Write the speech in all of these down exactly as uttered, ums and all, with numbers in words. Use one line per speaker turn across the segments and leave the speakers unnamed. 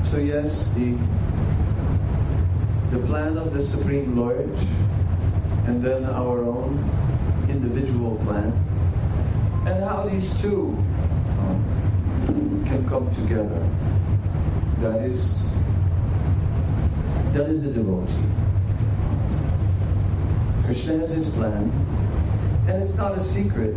So yes, the the plan of the Supreme Lord, and then our own individual plan, and how these two um, can come together. That is, that is a devotee. Krishna has his plan, and it's not a secret,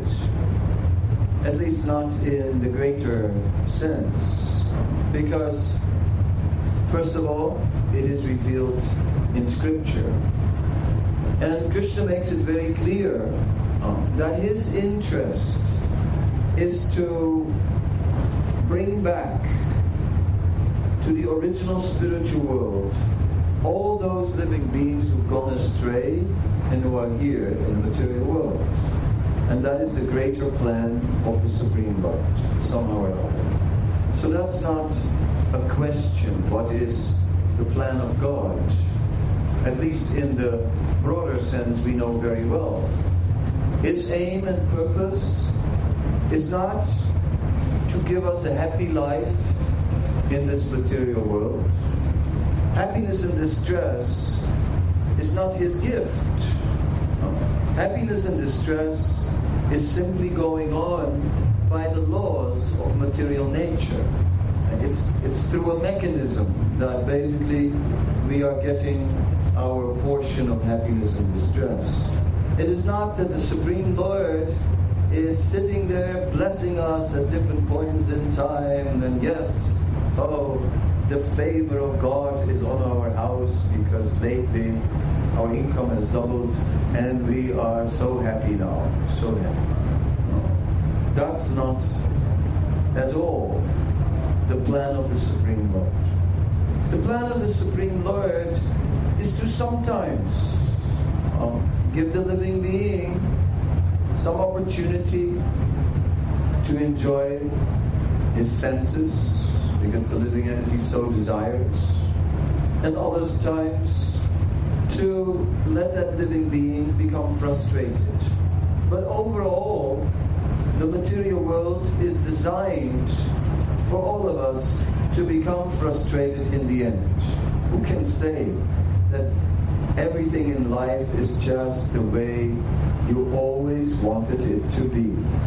at least not in the greater sense, because first of all, it is revealed in Scripture. And Krishna makes it very clear um, that his interest is to bring back to the original spiritual world all those living beings who've gone astray and who are here in the material world. And that is the greater plan of the Supreme Lord, somehow or other. So that's not a question, what is the plan of God? At least in the broader sense, we know very well. His aim and purpose is not to give us a happy life in this material world. Happiness and distress is not his gift. Happiness and distress is simply going on by the laws of material nature. It's, it's through a mechanism that basically we are getting our portion of happiness and distress. It is not that the Supreme Lord is sitting there blessing us at different points in time, and yes, oh, the favor of God is on our house because lately our income has doubled and we are so happy now, so happy. No, that's not at all the plan of the Supreme Lord. The plan of the Supreme Lord is to sometimes um, give the living being some opportunity to enjoy his senses, because the living entity so desires, and other times to let that living being become frustrated. But overall, the material world is designed for all of us to become frustrated in the end. Who can say that everything in life is just the way you always wanted it to be?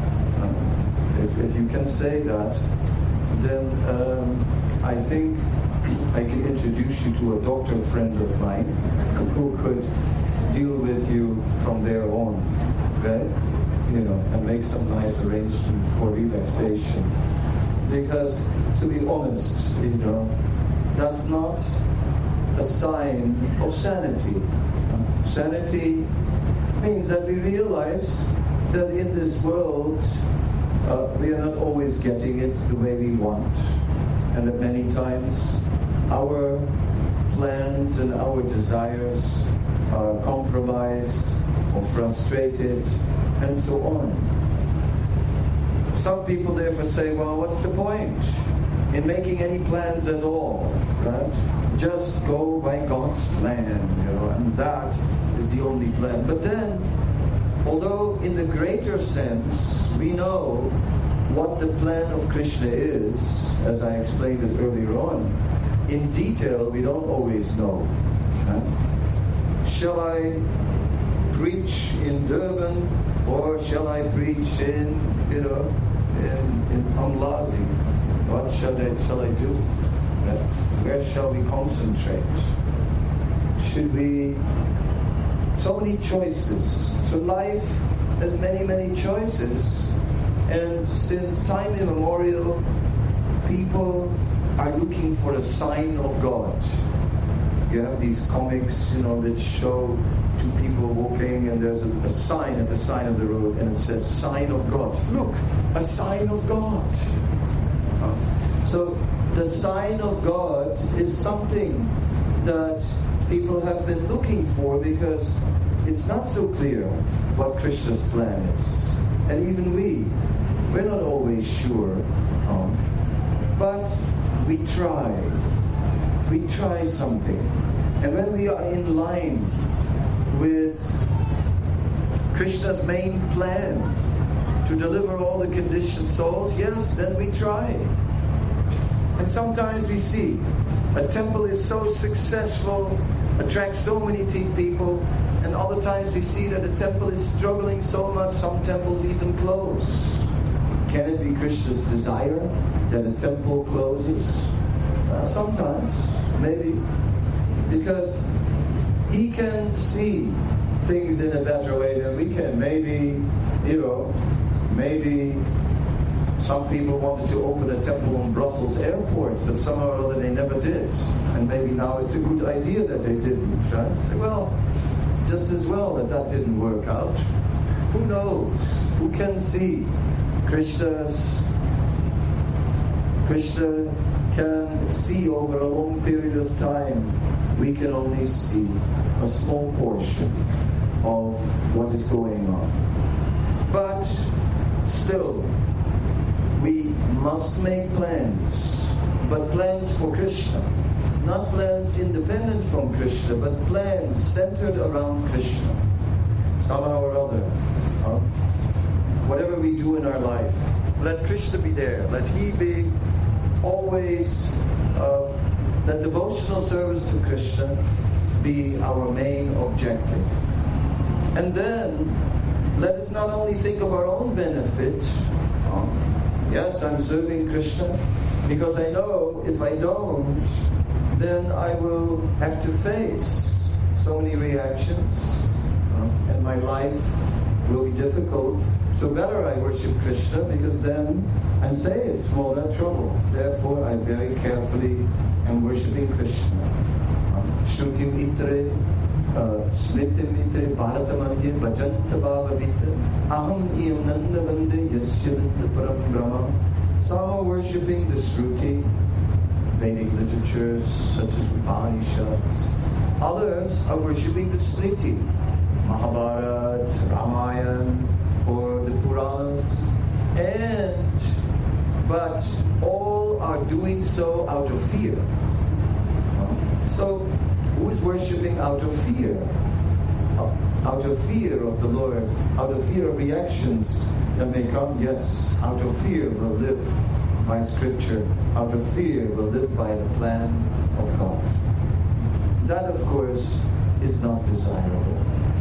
Um, if, if you can say that, then um, I think I can introduce you to a doctor friend of mine who could deal with you from there on, right? You know, and make some nice arrangement for relaxation. Because, to be honest, you know, that's not a sign of sanity. Sanity means that we realize that in this world, uh, we are not always getting it the way we want. And that many times our plans and our desires are compromised or frustrated, and so on. Some people therefore say, well, what's the point in making any plans at all, right? Just go by God's plan, you know, and that is the only plan. But then, although in the greater sense, we know what the plan of Krishna is, as I explained it earlier on, in detail we don't always know. Right? Shall I preach in Durban, or shall I preach in, you know, in, in Amlazi? What shall I, shall I do? Right? Where shall we concentrate? Should we... So many choices. So life has many, many choices. And since time immemorial, people are looking for a sign of God. You have these comics, you know, that show two people walking, and there's a, a sign at the side of the road, and it says, sign of God. Look, a sign of God. Uh, so the sign of God is something that people have been looking for, because it's not so clear what Krishna's plan is. And even we, we're not always sure. Um, but we try. We try something. And when we are in line with Krishna's main plan to deliver all the conditioned souls, yes, then we try. And sometimes we see a temple is so successful, attracts so many people, and other times we see that a temple is struggling so much, some temples even close. Can it be Krishna's desire that a temple closes? Uh, sometimes, maybe, because he can see things in a better way than we can. Maybe, you know, maybe some people wanted to open a temple in Brussels airport, but somehow or other they never did. And maybe now it's a good idea that they didn't, right? Say, well, just as well that that didn't work out. Who knows? Who can see? Krishna's, Krishna can see over a long period of time. We can only see a small portion of what is going on. But still, we must make plans, but plans for Krishna. Not plans independent from Krishna, but plans centered around Krishna. Somehow or other. Huh? Whatever we do in our life, let Krishna be there. Let He be always, uh, let devotional service to Krishna be our main objective. And then, let us not only think of our own benefit. Uh, yes, I'm serving Krishna, because I know if I don't, then I will have to face so many reactions, uh, and my life will be difficult. So better I worship Krishna, because then I'm saved from all that trouble. Therefore, I very carefully am worshiping Krishna. Shrutim itre, smritim itre, bharatamanya, bhajanta bhavavita, aham iyam nanda vande yasyadanta param brahma. Some are worshipping the Shruti, Vedic literatures such as Upanishads. Others are worshipping the Smriti, Mahabharata, Ramayana, or the Puranas. And, but all are doing so out of fear. So, who is worshipping out of fear? Out of fear of the Lord, out of fear of reactions that may come? Yes, out of fear will live by Scripture. Out of fear will live by the plan of God. That, of course, is not desirable.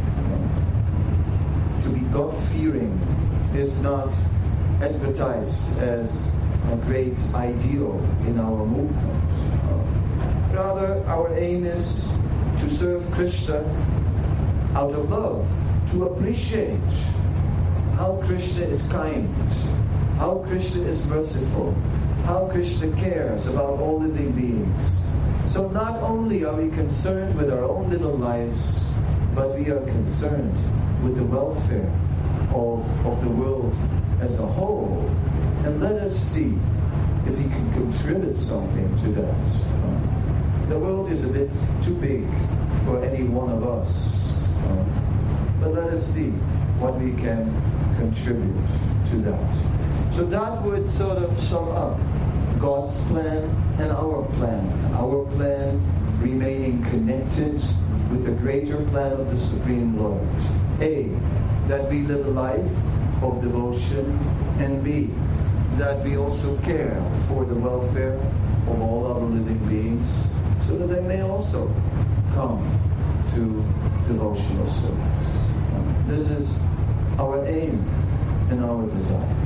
To be God-fearing is not advertised as a great ideal in our movement. Rather, our aim is to serve Krishna out of love, to appreciate how Krishna is kind, how Krishna is merciful, how Krishna cares about all living beings. So not only are we concerned with our own little lives, but we are concerned with the welfare of, of the world as a whole. And let us see if we can contribute something to that. The world is a bit too big for any one of us. Uh, but let us see what we can contribute to that. So that would sort of sum up God's plan and our plan. Our plan remaining connected with the greater plan of the Supreme Lord. A, that we live a life of devotion, and B, that we also care for the welfare of all other living beings, so that they may also come to devotional service. This is our aim and our desire.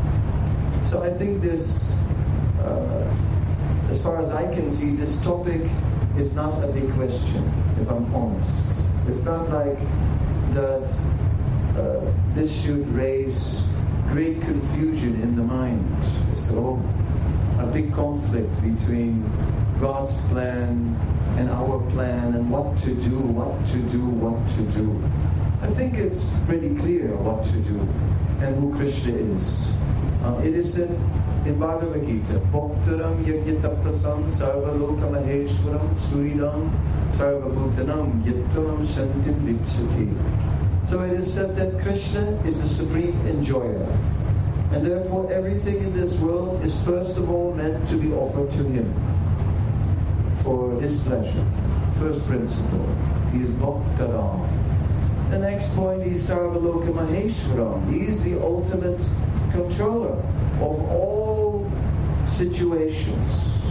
So I think this, uh, as far as I can see, this topic is not a big question, if I'm honest. It's not like that uh, this should raise great confusion in the mind. It's oh, a big conflict between God's plan and our plan, and what to do, what to do, what to do. I think it's pretty clear what to do and who Krishna is. Uh, it is said in Bhagavad Gita, Bhaktaram yajnataprasam sarvaloka maheshwaram suridam sarvabhutanam yattanam santim vipsati. So it is said that Krishna is the supreme enjoyer. And therefore everything in this world is first of all meant to be offered to Him for His pleasure. First principle. He is Bhaktaram. The next point, he is Sarvaloka Maheshwaram. He is the ultimate controller of all situations.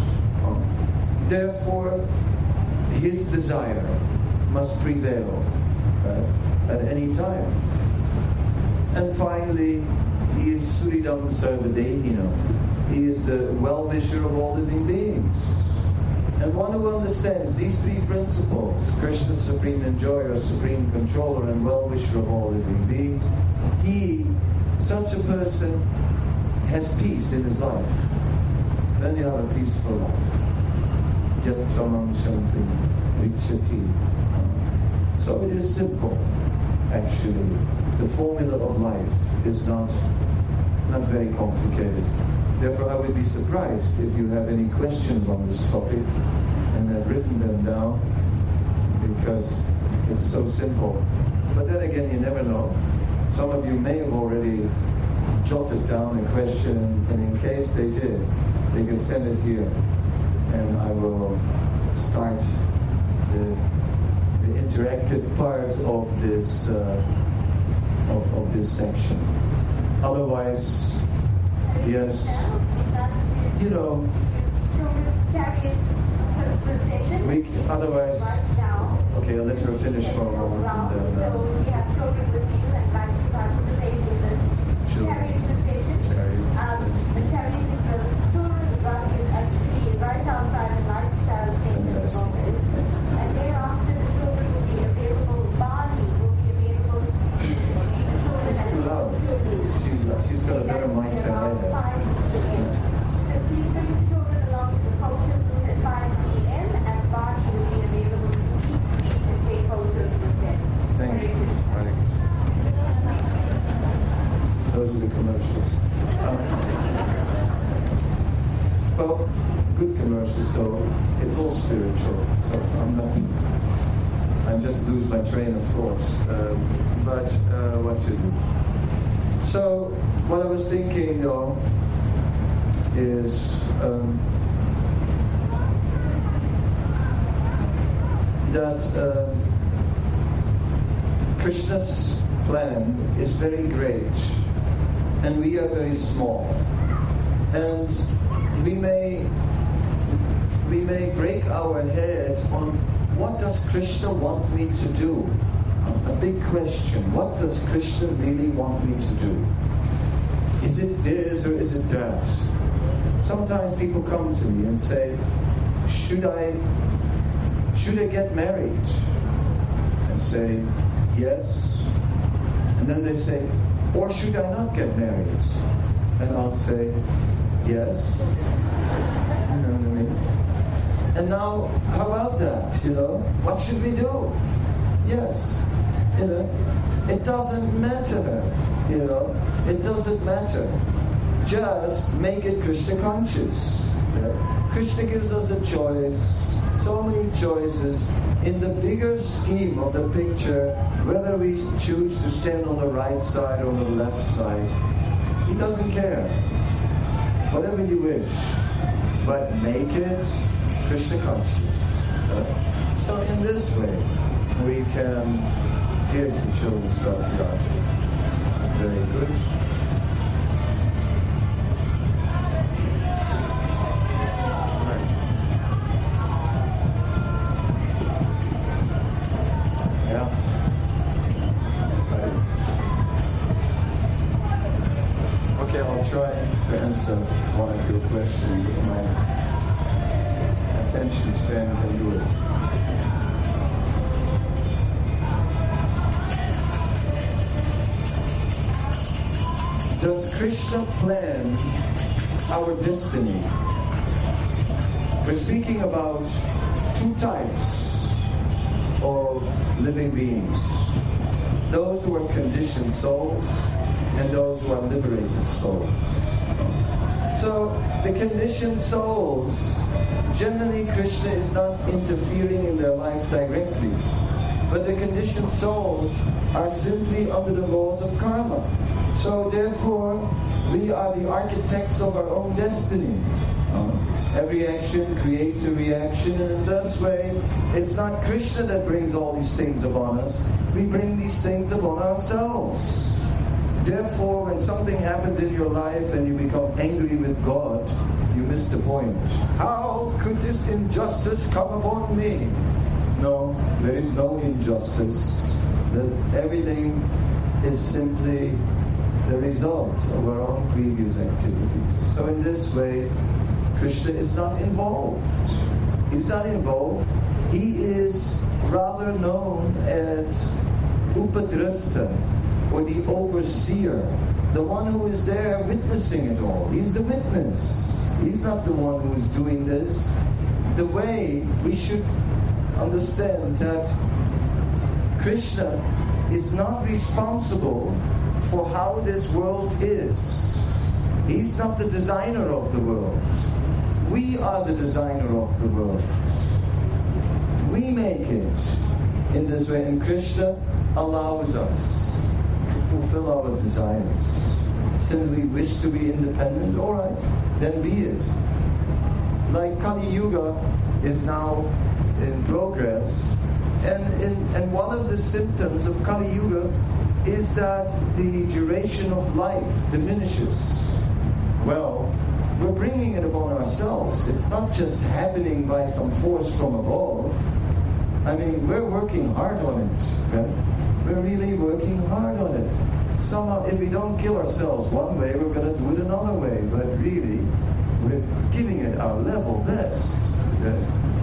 Therefore, his desire must prevail, right, at any time. And finally, he is Suridam Sarvadehina. He is the well-wisher of all living beings. And one who understands these three principles, Krishna, supreme enjoyer, supreme controller, and well-wisher of all living beings, he, such a person, has peace in his life. Then you have a peaceful life. Yat samam shanti vichati. So it is simple, actually. The formula of life is not, not very complicated. Therefore, I would be surprised if you have any questions on this topic and have written them down, because it's so simple. But then again, you never know. Some of you may have already jotted down a question, and in case they did, they can send it here, and I will start the, the interactive part of this uh, of, of this section. Otherwise, yes, you know, we otherwise. Okay, I'll let her finish for a moment, and then. Uh,
so we have children with you and like to participate in the chariot station. Um, the chariot is the children's bus is actually right outside the lifestyle station at the moment. And thereafter the children will be available, Bali will be available to meet the children.
It's too loud. She's, she's got a better mic than I have.
So please bring the children along to the culture booth at five p.m. and Bali will be available to meet, meet and take photos with them.
Thank you. Right. Those are the commercials. Um, well, good commercials though. It's all spiritual, so I'm not. I just lose my train of thoughts. Um, but uh, what to do? So what I was thinking though is um, that um, Krishna's plan is very great, and we are very small, and we may we may break our head on what does Krishna want me to do. A big question. What does Krishna really want me to do? Is it this or is it that? Sometimes people come to me and say, should I should I get married? And say, yes. And then they say, or should I not get married? And I'll say, yes. You know what I mean? And now, how about that, you know? What should we do? Yes. You know, it doesn't matter, you know, it doesn't matter. Just make it Krishna conscious. You know? Krishna gives us a choice, so many choices. In the bigger scheme of the picture, whether we choose to stand on the right side or on the left side, he doesn't care. Whatever you wish, but make it Krishna conscious. Uh, so in this way, we can. Here's the children's backyard. Very good. Right. Yeah. Right. Okay, I'll try to answer one of your questions if my attention span can do it. Does Krishna plan our destiny? We're speaking about two types of living beings. Those who are conditioned souls and those who are liberated souls. So the conditioned souls, generally Krishna is not interfering in their life directly. But the conditioned souls are simply under the laws of karma. So therefore, we are the architects of our own destiny. Uh, every action creates a reaction, and in this way, it's not Krishna that brings all these things upon us. We bring these things upon ourselves. Therefore, when something happens in your life and you become angry with God, you missed the point. How could this injustice come upon me? No, there is no injustice. That everything is simply the result of our own previous activities. So in this way, Krishna is not involved. He's not involved. He is rather known as Upadrasta, or the overseer, the one who is there witnessing it all. He's the witness. He's not the one who is doing this. The way we should understand that Krishna is not responsible for how this world is. He's not the designer of the world. We are the designer of the world. We make it in this way, and Krishna allows us to fulfill our desires. Since we wish to be independent, all right, then be it. Like Kali Yuga is now in progress, and, in, and one of the symptoms of Kali Yuga is that the duration of life diminishes. Well, we're bringing it upon ourselves. It's not just happening by some force from above. I mean, we're working hard on it, right? We're really working hard on it. Somehow, if we don't kill ourselves one way, we're going to do it another way. But really, we're giving it our level best. Okay?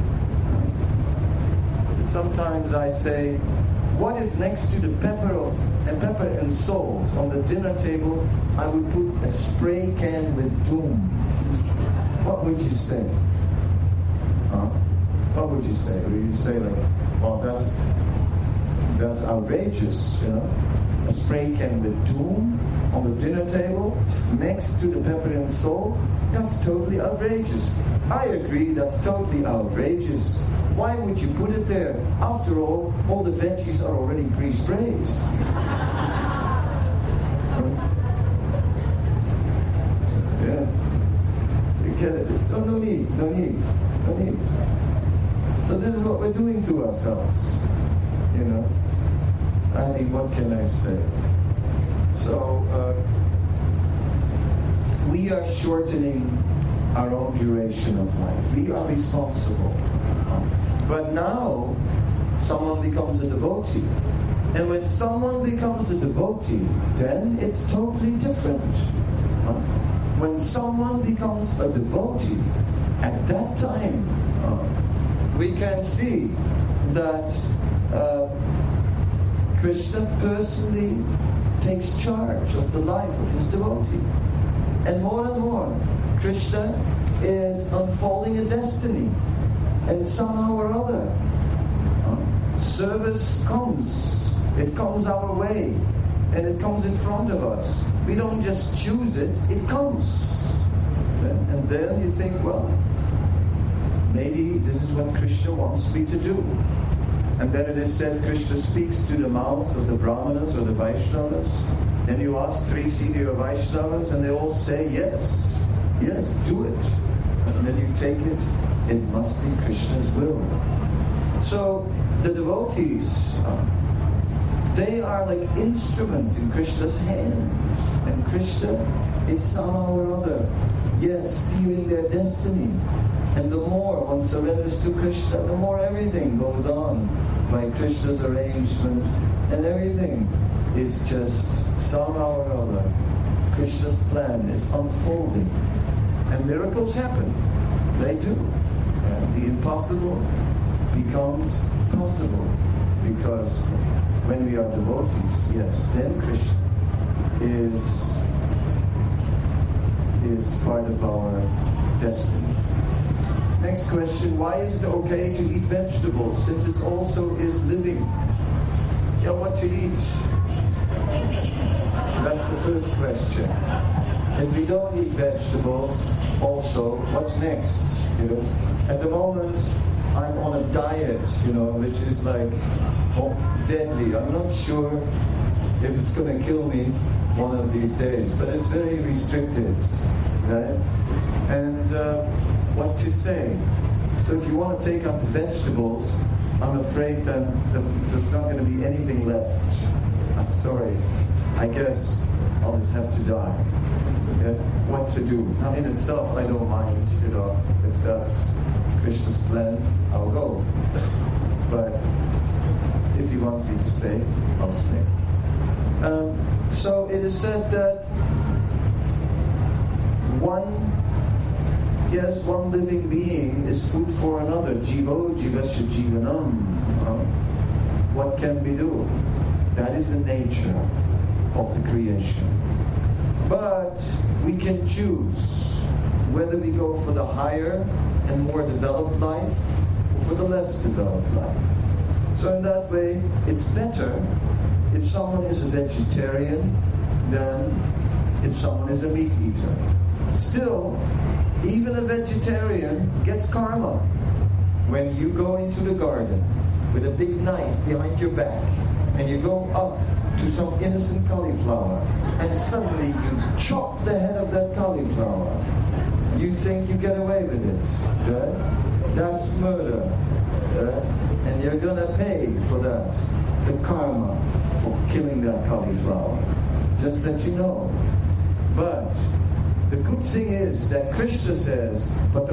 Sometimes I say, what if next to the pepper of and pepper and salt on the dinner table, I would put a spray can with doom? What would you say? Huh? What would you say? Would you say like, well, that's that's outrageous, you know? A spray can with doom on the dinner table next to the pepper and salt? That's totally outrageous. I agree, that's totally outrageous. Why would you put it there? After all, all the veggies are already pre-sprayed. Yeah. You get it? So no need, no need, no need. So this is what we're doing to ourselves. You know? I mean, what can I say? So, uh, we are shortening our own duration of life. We are responsible. But now, someone becomes a devotee. And when someone becomes a devotee, then it's totally different. Huh? When someone becomes a devotee, at that time, uh, we can see that uh, Krishna personally takes charge of the life of his devotee. And more and more, Krishna is unfolding a destiny. And somehow or other, uh, service comes. It comes our way. And it comes in front of us. We don't just choose it, it comes. And, and then you think, well, maybe this is what Krishna wants me to do. And then it is said Krishna speaks to the mouths of the Brahmanas or the Vaishnavas. And you ask three senior Vaishnavas and they all say, yes, yes, do it. And then you take it. It must be Krishna's will. So the devotees, uh, they are like instruments in Krishna's hand. And Krishna is somehow or other, yes, steering their destiny. And the more one surrenders to Krishna, the more everything goes on by Krishna's arrangement. And everything is just somehow or other, Krishna's plan is unfolding. And miracles happen. They do. And the impossible becomes possible. Because when we are devotees, yes, then Krishna is, is part of our destiny. Next question, why is it okay to eat vegetables since it also is living? Yeah, what to eat? That's the first question. If we don't eat vegetables, also, what's next? You know, at the moment, I'm on a diet, you know, which is like oh, deadly. I'm not sure if it's going to kill me one of these days, but it's very restricted, right? And uh, what to say? So if you want to take up vegetables, I'm afraid that there's, there's not going to be anything left. I'm sorry. I guess I'll just have to die. yeah, what to do. Now in itself, I don't mind, you know, if that's Krishna's plan, I'll go. But if he wants me to stay, I'll stay. Um, so it is said that one, yes, one living being is food for another. Jivo jivasya jivanam. Uh, what can we do? That is the nature of the creation. But we can choose whether we go for the higher and more developed life or for the less developed life. So in that way, it's better if someone is a vegetarian than if someone is a meat eater. Still, even a vegetarian gets karma. When you go into the garden with a big knife behind your back and you go up to some innocent cauliflower and suddenly you chop the head of that cauliflower, you think you get away with it. Right? That's murder. Right? And you're going to pay for that, the karma for killing that cauliflower. Just that you know. But the good thing is that Krishna says, that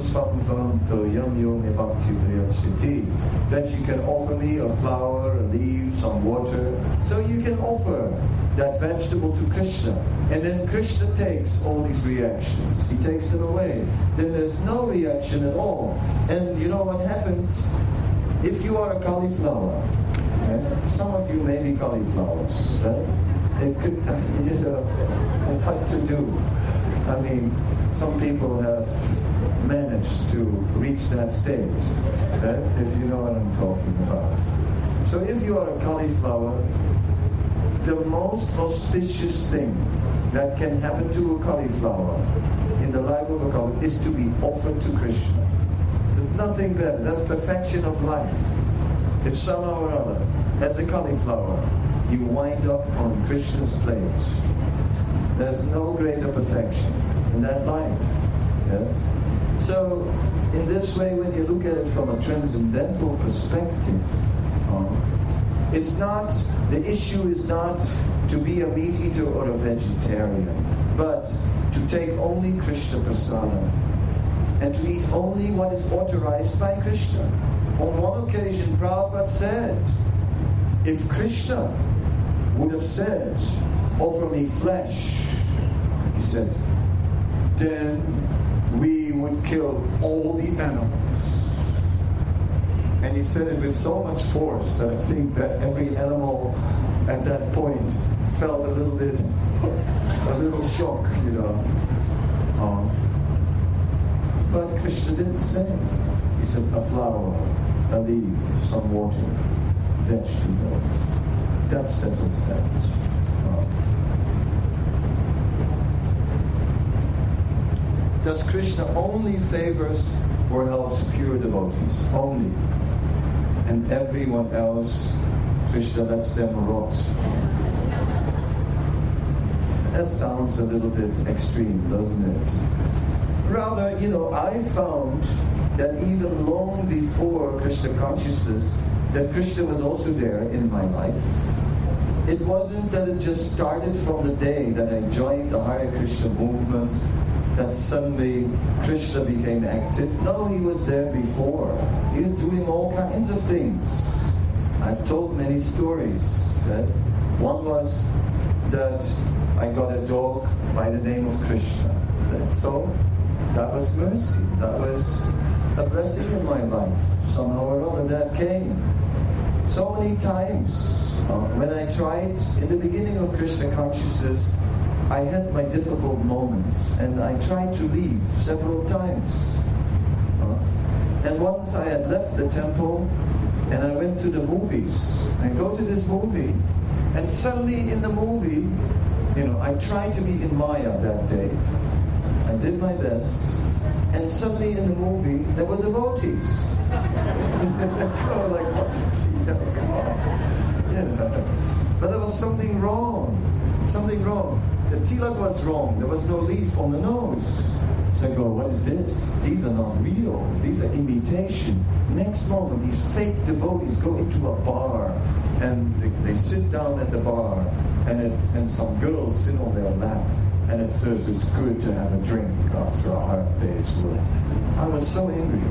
you can offer me a flower, a leaf, some water. So you can offer that vegetable to Krishna. And then Krishna takes all these reactions. He takes them away. Then there's no reaction at all. And you know what happens? If you are a cauliflower, right? Some of you may be cauliflowers, right? It could, you know, what to do. I mean, some people have managed to reach that stage, right? If you know what I'm talking about. So if you are a cauliflower, the most auspicious thing that can happen to a cauliflower in the life of a cauliflower is to be offered to Krishna. There's nothing better. That's perfection of life. If somehow or other, as a cauliflower, you wind up on Krishna's plate, there's no greater perfection in that life. Yes? So, in this way, when you look at it from a transcendental perspective, um, it's not, the issue is not to be a meat eater or a vegetarian, but to take only Krishna Prasada and to eat only what is authorized by Krishna. On one occasion, Prabhupada said, if Krishna would have said, offer me flesh, he said, then we would kill all the animals. And he said it with so much force that I think that every animal at that point felt a little bit, a little shock, you know. Um, but Krishna didn't say. He said a flower, a leaf, some water, vegetables. That settles that. Um, Does Krishna only favors or helps pure devotees? Only. And everyone else, Krishna lets them rot. That sounds a little bit extreme, doesn't it? Rather, you know, I found that even long before Krishna consciousness, that Krishna was also there in my life. It wasn't that it just started from the day that I joined the Hare Krishna movement, that suddenly Krishna became active. No, he was there before. He was doing all kinds of things. I've told many stories. Right? One was that I got a dog by the name of Krishna. Right? So that was mercy. That was a blessing in my life. Somehow or other that came. So many times uh, when I tried, in the beginning of Krishna consciousness, I had my difficult moments, and I tried to leave several times. Uh, and once I had left the temple, and I went to the movies. I go to this movie, and suddenly in the movie, you know, I tried to be in Maya that day. I did my best, and suddenly in the movie, there were devotees. Oh, like, what's it? You know, come on. You know. But there was something wrong. Something wrong. The tilak was wrong. There was no leaf on the nose. So I go, what is this? These are not real. These are imitation. Next moment, these fake devotees go into a bar and they, they sit down at the bar and, it, and some girls sit on their lap. and it says it's good to have a drink after a hard day's work. I was so angry.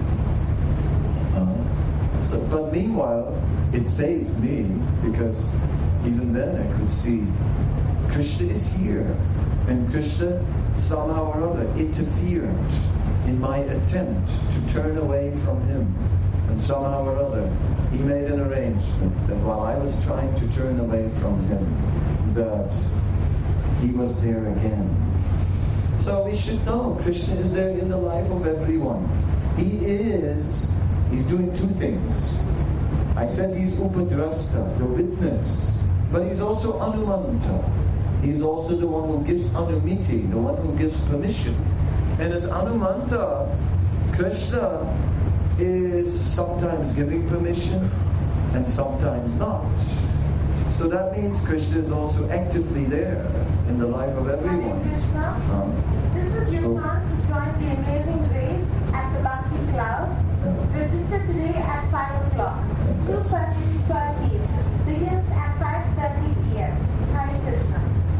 Uh, so, but meanwhile, it saved me, because even then I could see Krishna is here, and Krishna somehow or other interfered in my attempt to turn away from him. And somehow or other, he made an arrangement that while I was trying to turn away from him, that he was there again. So we should know Krishna is there in the life of everyone. He is, he's doing two things. I said he's Upadrasta, the witness, but he's also Anumanta. He's also the one who gives Anumiti, the one who gives permission. And as Anumanta, Krishna is sometimes giving permission and sometimes not. So that means Krishna is also actively there in the life of everyone.
Krishna,
um,
this is your
so,
chance to join the amazing race at the Bhakti Cloud. Yeah. Register today at five o'clock. Two thirty begins at five thirty p.m. Hare Krishna.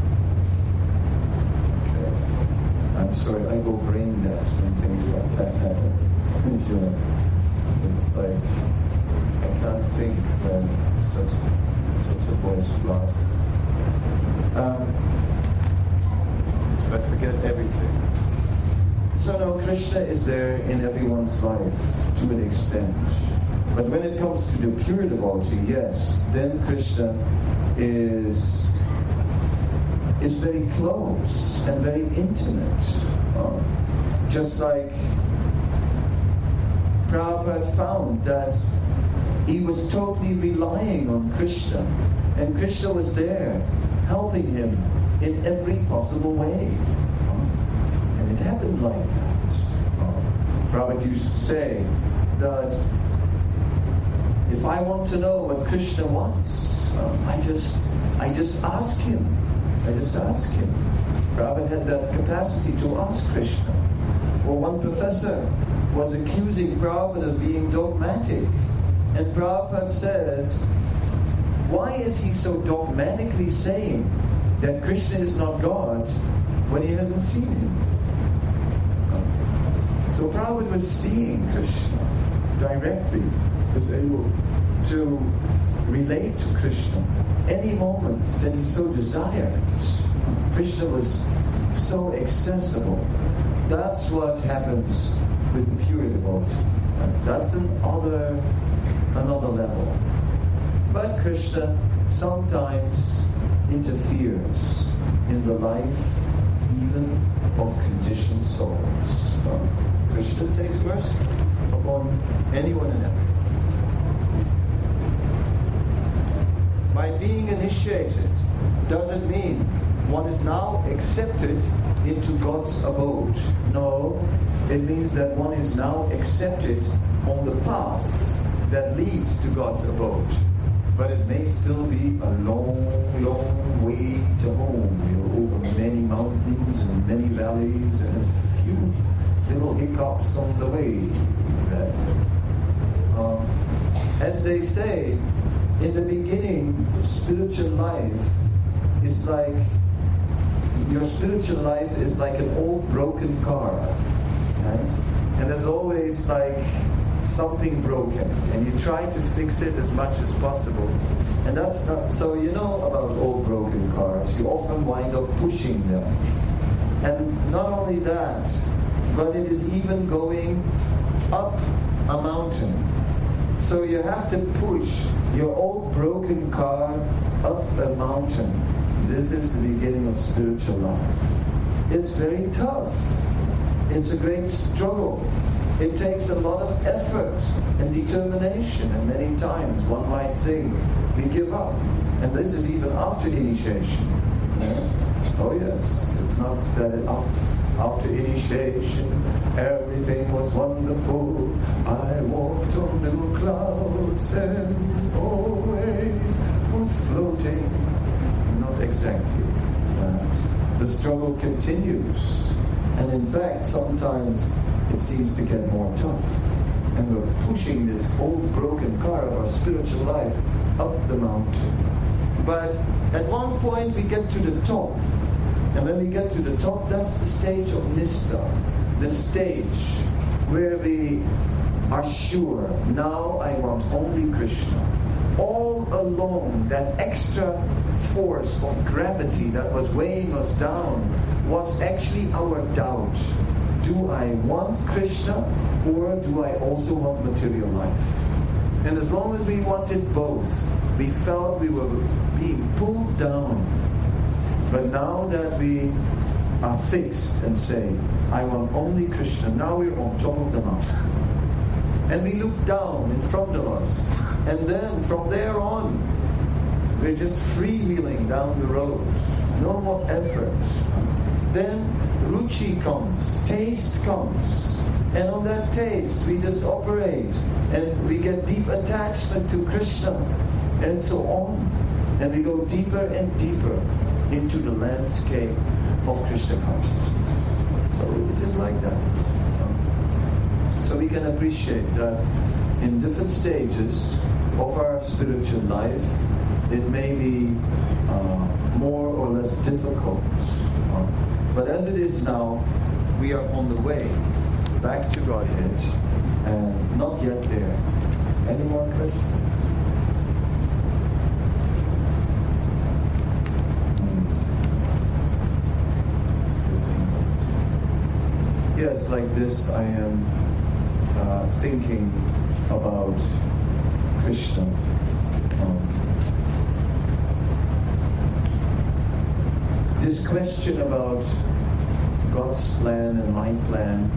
Okay. I'm sorry, I go brain dead when things like that happen. You know, it's like I can't think when such such a voice blasts. Um, I forget everything. So no, Krishna is there in everyone's life to an extent. But when it comes to the pure devotee, yes, then Krishna is is very close and very intimate. Uh, just like Prabhupada found that he was totally relying on Krishna, and Krishna was there helping him in every possible way. Uh, and it happened like that. Uh, Prabhupada used to say that if I want to know what Krishna wants, uh, I just I just ask him. I just ask him. Prabhupada had that capacity to ask Krishna. Or one professor was accusing Prabhupada of being dogmatic. And Prabhupada said, why is he so dogmatically saying that Krishna is not God when he hasn't seen him? So Prabhupada was seeing Krishna directly, was able to relate to Krishna any moment that he so desired. Krishna was so accessible. That's what happens with the pure devotee. That's another, another level. But Krishna sometimes interferes in the life even of conditioned souls. So Krishna takes mercy upon anyone and everyone. By being initiated, does it mean one is now accepted into God's abode? No, it means that one is now accepted on the path that leads to God's abode. But it may still be a long, long way to home. You're over many mountains and many valleys and a few little hiccups on the way. Um, as they say, in the beginning, spiritual life is like, your spiritual life is like an old broken car. Right? And there's always like something broken, and you try to fix it as much as possible. And that's not, so you know about old broken cars, you often wind up pushing them. And not only that, but it is even going up a mountain. So you have to push your old broken car up a mountain. This is the beginning of spiritual life. It's very tough. It's a great struggle. It takes a lot of effort and determination, and many times one might think we give up. And this is even after initiation. Yeah? Oh yes, it's not that after initiation everything was wonderful. I walked on little clouds and always was floating. Not exactly. Uh, the struggle continues. And in fact, sometimes it seems to get more tough. And we're pushing this old broken car of our spiritual life up the mountain. But at one point we get to the top, And when we get to the top, that's the stage of Nistha, the stage where we are sure, now I want only Krishna. All along, that extra force of gravity that was weighing us down was actually our doubt. Do I want Krishna, or do I also want material life? And as long as we wanted both, we felt we were being pulled down. But now that we are fixed and say, I want only Krishna, now we're on top of the mountain. And we look down in front of us. And then from there on, we're just freewheeling down the road. No more effort. Then ruchi comes, taste comes. And on that taste, we just operate. And we get deep attachment to Krishna. And so on. And we go deeper and deeper into the landscape of Krishna consciousness. So it is like that. So we can appreciate that in different stages of our spiritual life, it may be uh, more or less difficult. Uh, but as it is now, we are on the way back to Godhead and not yet there. Any more questions? Yes, like this I am uh, thinking about Krishna. Um, this question about God's plan and my plan,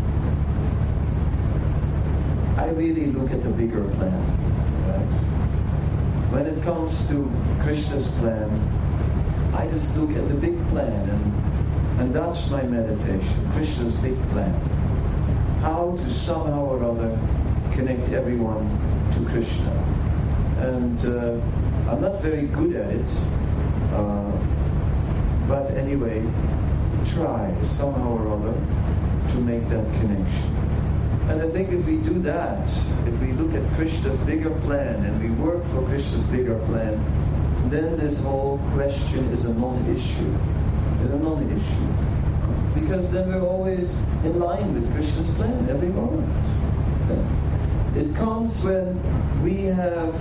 I really look at the bigger plan. Right? When it comes to Krishna's plan, I just look at the big plan, and And that's my meditation, Krishna's big plan. How to somehow or other connect everyone to Krishna. And uh, I'm not very good at it, uh, but anyway, try somehow or other to make that connection. And I think if we do that, if we look at Krishna's bigger plan and we work for Krishna's bigger plan, then this whole question is a non-issue. It's a non-issue. Because then we're always in line with Krishna's plan every moment. It comes when we have,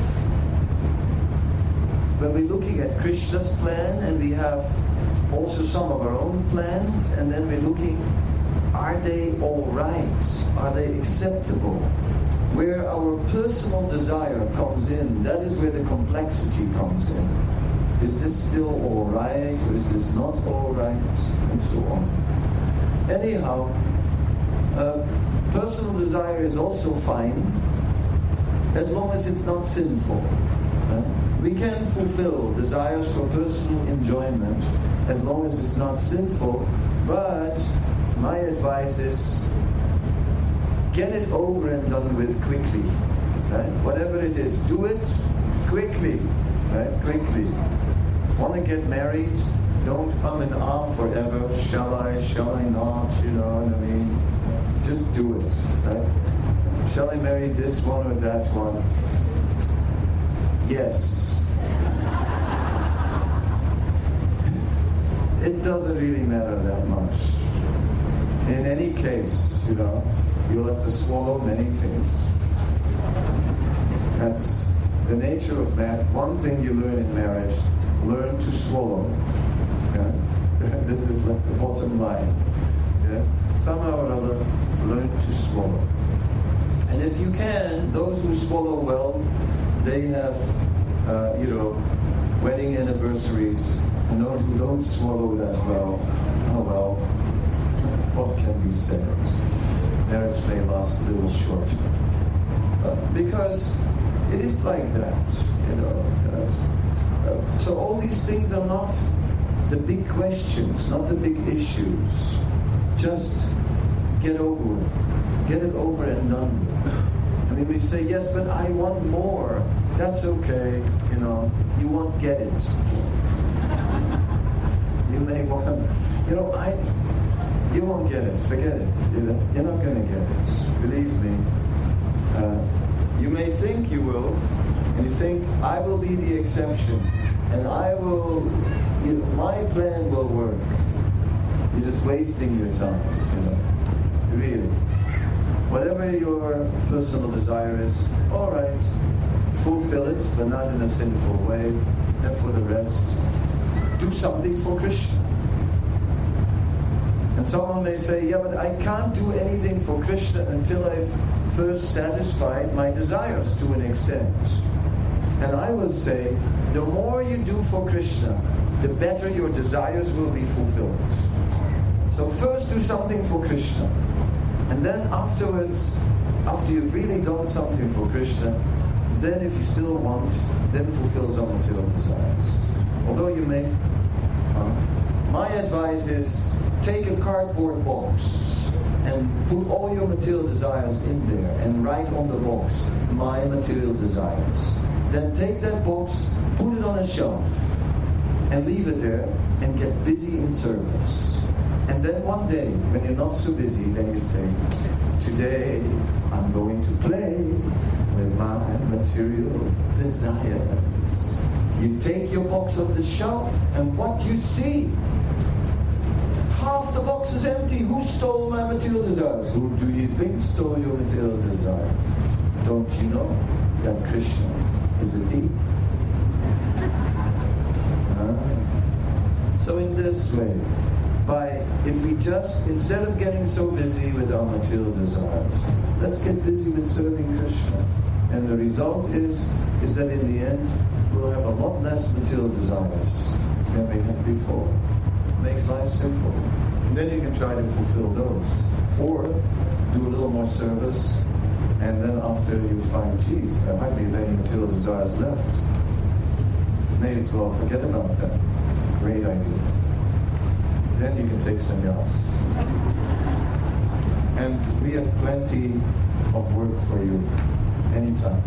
when we're looking at Krishna's plan and we have also some of our own plans, and then we're looking, are they all right? Are they acceptable? Where our personal desire comes in, that is where the complexity comes in. Is this still all right, or is this not all right, and so on. Anyhow, uh, personal desire is also fine, as long as it's not sinful. Uh, we can fulfill desires for personal enjoyment as long as it's not sinful, but my advice is get it over and done with quickly. Right? Whatever it is, do it quickly. Right? Quickly. Want to get married? Don't um and ah forever. Shall I? Shall I not? You know what I mean? Just do it. Right? Shall I marry this one or that one? Yes. It doesn't really matter that much. In any case, you know, you'll have to swallow many things. That's the nature of that. One thing you learn in marriage, learn to swallow. Okay? This is like the bottom line. Yeah? Somehow or other, learn to swallow. And if you can, those who swallow well, they have, uh, you know, wedding anniversaries. And those who don't swallow that well, oh well, what can be said? Marriage may last a little short. Uh, because it is like that, you know. Uh, uh, so all these things are not the big questions, not the big issues. Just get over it. Get it over and done with. I mean, we say, yes, but I want more. That's okay, you know. You won't get it. You may want, you know, I, you won't get it. Forget it. You know, you're not going to get it. Believe me. Uh, you may think you will, and you think, I will be the exception, and I will, you know, my plan will work. You're just wasting your time, you know. Really. Whatever your personal desire is, all right, fulfill it, but not in a sinful way. And for the rest, do something for Krishna. And someone may say, yeah, but I can't do anything for Krishna until I've first satisfied my desires to an extent. And I will say, the more you do for Krishna, the better your desires will be fulfilled. So first do something for Krishna. And then afterwards, after you've really done something for Krishna, then if you still want, then fulfill some material desires. Although you may... Uh, my advice is, take a cardboard box and put all your material desires in there and write on the box, my material desires. Then take that box, put it on a shelf, and leave it there and get busy in service. And then one day, when you're not so busy, then you say, today I'm going to play with my material desires. You take your box off the shelf, and what you see? Half the box is empty. Who stole my material desires? Who do you think stole your material desires? Don't you know that Krishna is a thief? Uh, so in this way, by if we just, instead of getting so busy with our material desires, let's get busy with serving Krishna. And the result is, is that in the end, we'll have a lot less material desires than we had before. It makes life simple. And then you can try to fulfill those. Or do a little more service, and then after you find, geez, there might be any material desires left. May as well forget about that. Great idea. Then you can take sannyas. And we have plenty of work for you anytime.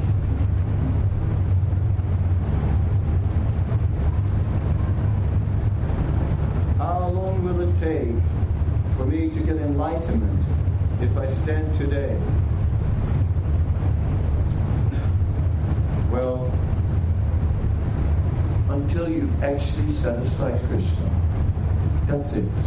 How long will it take for me to get enlightenment if I stand today? Well, until you've actually satisfied Krishna. That's it.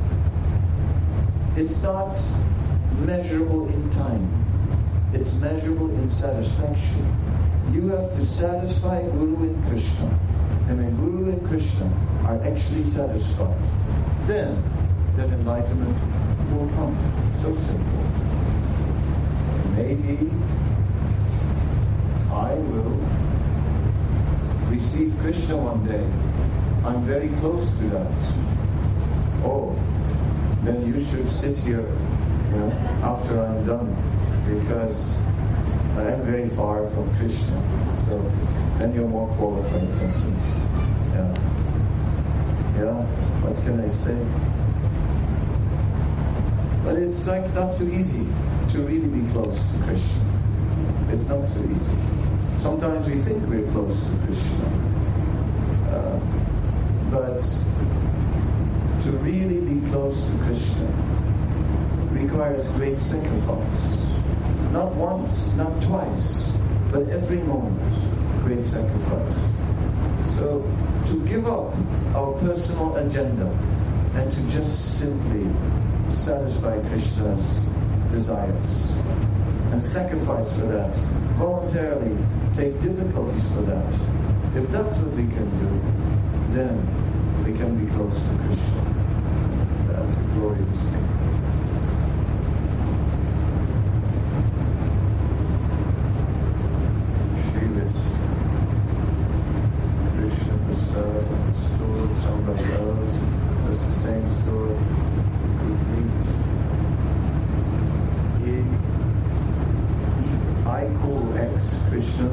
It's not measurable in time. It's measurable in satisfaction. You have to satisfy Guru and Krishna. And when Guru and Krishna are actually satisfied, then that enlightenment will come. So simple. Maybe I will receive Krishna one day. I'm very close to that. Oh, then you should sit here, you know, after I'm done, because I am very far from Krishna. So then you're more qualified. Yeah. Yeah, what can I say? But it's like not so easy to really be close to Krishna. It's not so easy. Sometimes we think we're close to Krishna. Uh, but to really be close to Krishna requires great sacrifice. Not once, not twice, but every moment, great sacrifice. So to give up our personal agenda and to just simply satisfy Krishna's desires and sacrifice for that, voluntarily take difficulties for that. If that's what we can do, then we can be close to Krishna. That's a glorious thing. Krishna Prasad and the store, somebody else, that's the same store, could meet. He, I call X Krishna.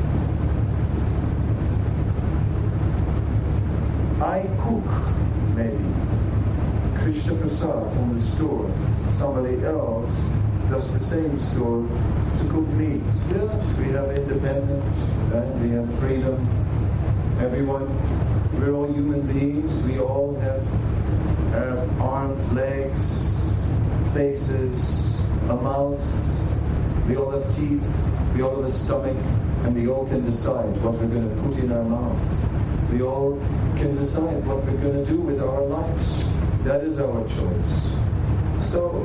I cook, maybe. Krishna Prasad from the store. Somebody else does the same store to cook meat. Yes, we have independence, and we have freedom. Everyone, we're all human beings. We all have, have arms, legs, faces, a mouth. We all have teeth. We all have a stomach, and we all can decide what we're going to put in our mouth. We all can decide what we're going to do with our lives. That is our choice. So,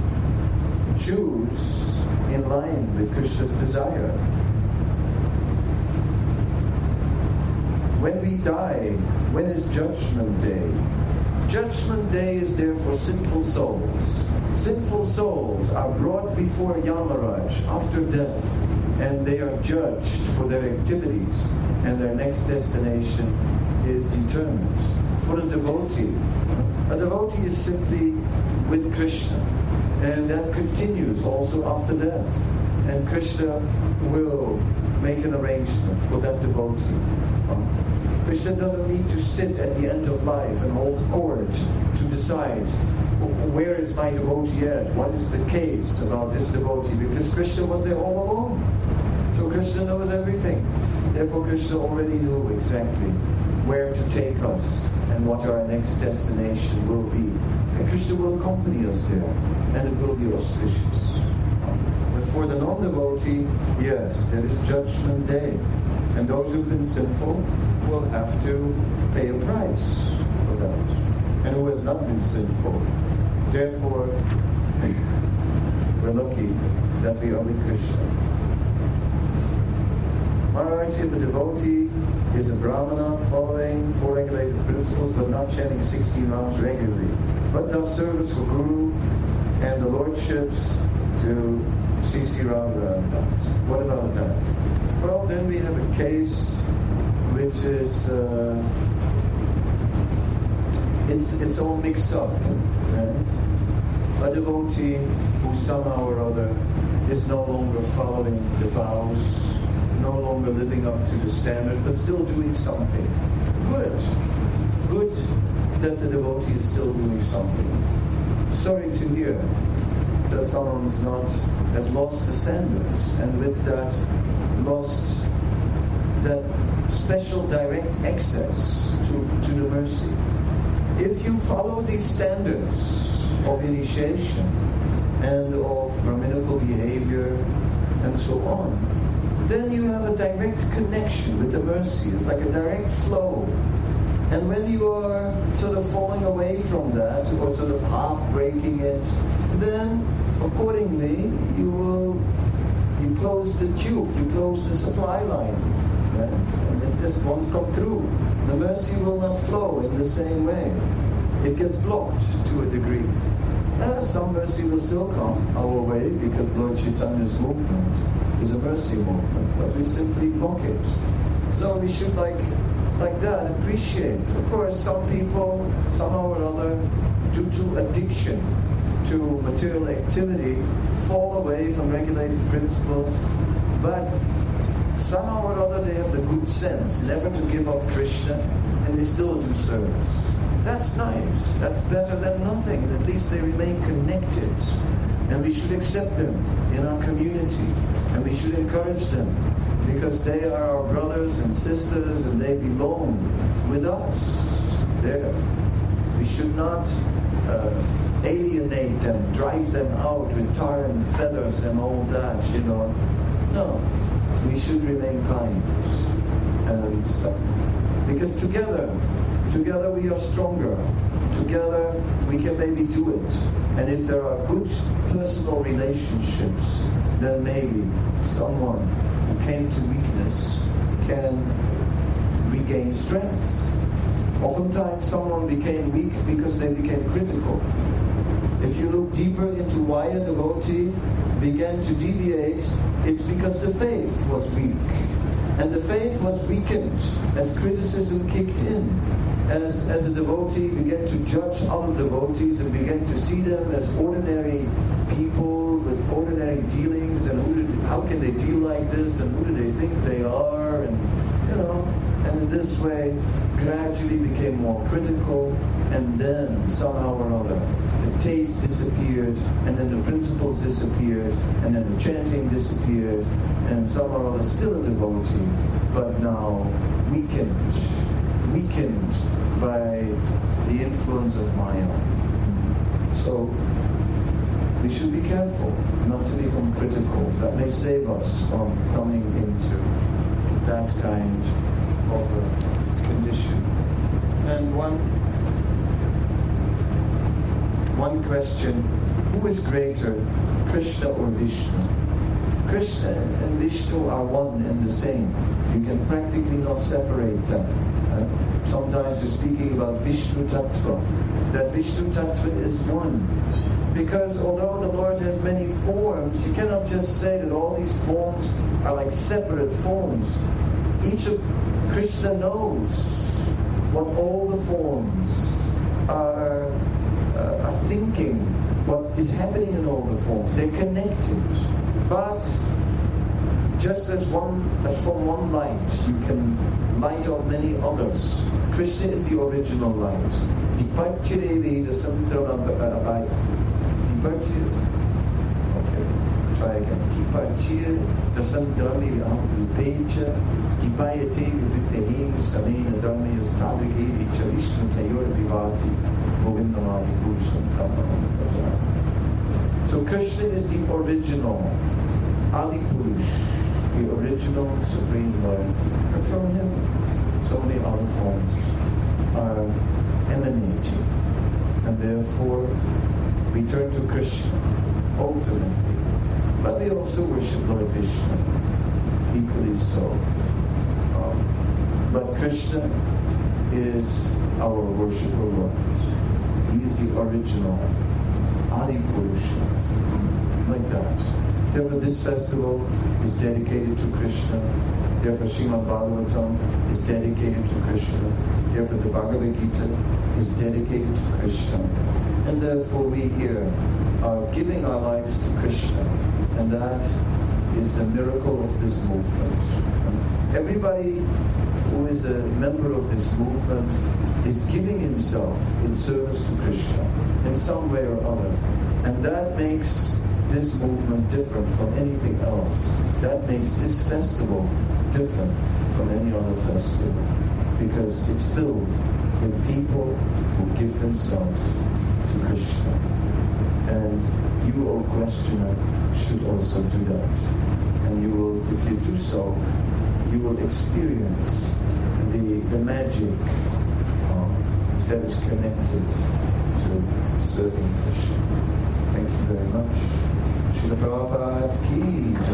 choose in line with Krishna's desire. When we die, when is Judgment Day? Judgment Day is there for sinful souls. Sinful souls are brought before Yamaraj after death, and they are judged for their activities, and their next destination is determined. For a devotee, a devotee is simply with Krishna, and that continues also after death. And Krishna will make an arrangement for that devotee. Krishna doesn't need to sit at the end of life and hold court to decide where is my devotee at, what is the case about this devotee, because Krishna was there all along. So Krishna knows everything. Therefore Krishna already knew exactly where to take us and what our next destination will be. And Krishna will accompany us there, and it will be auspicious. But for the non-devotee, yes, there is Judgment Day. And those who've been sinful will have to pay a price for that. And who has not been sinful. Therefore, we're lucky that we are with Krishna. Maharaj, if a devotee is a Brahmana following four regulated principles but not chanting sixteen rounds regularly, but does service for Guru and the Lordships to C C Radha, what about that? Well, then we have a case which is, uh, it's, it's all mixed up. Right? A devotee who somehow or other is no longer following the vows, no longer living up to the standard, but still doing something. Good. Good that the devotee is still doing something. Sorry to hear that someone is not, has lost the standards, and with that lost that special direct access to, to the mercy. If you follow these standards of initiation and of Brahminical behavior and so on, then you have a direct connection with the mercy. It's like a direct flow. And when you are sort of falling away from that, or sort of half breaking it, then accordingly you will you close the tube, you close the supply line, right? And it just won't come through. The mercy will not flow in the same way. It gets blocked to a degree. Uh, some mercy will still come our way because Lord Chaitanya's movement is a mercy movement, but we simply block it. So we should like like that appreciate. Of course, some people, somehow or other, due to addiction to material activity, fall away from regulated principles, but somehow or other they have the good sense never to give up Krishna, and they still do service. That's nice. That's better than nothing. At least they remain connected, and we should accept them in our community, and we should encourage them, because they are our brothers and sisters, and they belong with us there. We should not uh, alienate them, drive them out with tar and feathers and all that, you know. No, we should remain kind. And uh, because together, together we are stronger. Together we can maybe do it. And if there are good personal relationships, then maybe someone who came to weakness can regain strength. Oftentimes someone became weak because they became critical. If you look deeper into why a devotee began to deviate, it's because the faith was weak. And the faith was weakened as criticism kicked in. As, as a devotee began to judge other devotees and began to see them as ordinary people with ordinary dealings, and who did, how can they deal like this, and who do they think they are, and you know, and in this way gradually became more critical, and then somehow or other the taste disappeared, and then the principles disappeared, and then the chanting disappeared, and somehow or other still a devotee, but now weakened, weakened by the influence of Maya. So we should be careful not to become critical. That may save us from coming into that kind of a condition. And one one question, who is greater, Krishna or Vishnu? Krishna and Vishnu are one and the same. You can practically not separate them. Uh, sometimes you're speaking about Vishnu Tattva. That Vishnu Tattva is one. Because although the Lord has many forms, you cannot just say that all these forms are like separate forms. Each of Krishna knows what all the forms are, uh, are thinking, what is happening in all the forms. They're connected. But just as one, as from one light, you can light up many others. Krishna is the original light. Okay, try again. Tipachir dasandrami ahupecha dipayate vivitehim samena dharmi yastadrike vicha vishnu tayor vivati govindamadi purusham tamam. So Krishna is the original Adi Purush, the original Supreme Lord. And from him, so many other forms are emanating. And therefore, we turn to Krishna, ultimately. But we also worship Lord Vishnu, equally so. Um, but Krishna is our worshipper Lord. He is the original Adi Purusha, like that. Therefore, this festival is dedicated to Krishna. Therefore, Srimad Bhagavatam is dedicated to Krishna. Therefore, the Bhagavad Gita is dedicated to Krishna. And therefore, we here are giving our lives to Krishna. And that is the miracle of this movement. Everybody who is a member of this movement is giving himself in service to Krishna in some way or other. And that makes this movement different from anything else. That makes this festival different from any other festival, because it's filled with people who give themselves to Krishna. And you, O questioner, should also do that. And you will, if you do so, you will experience the, the magic um, that is connected to serving Krishna. Thank you very much. Srila Prabhupada ki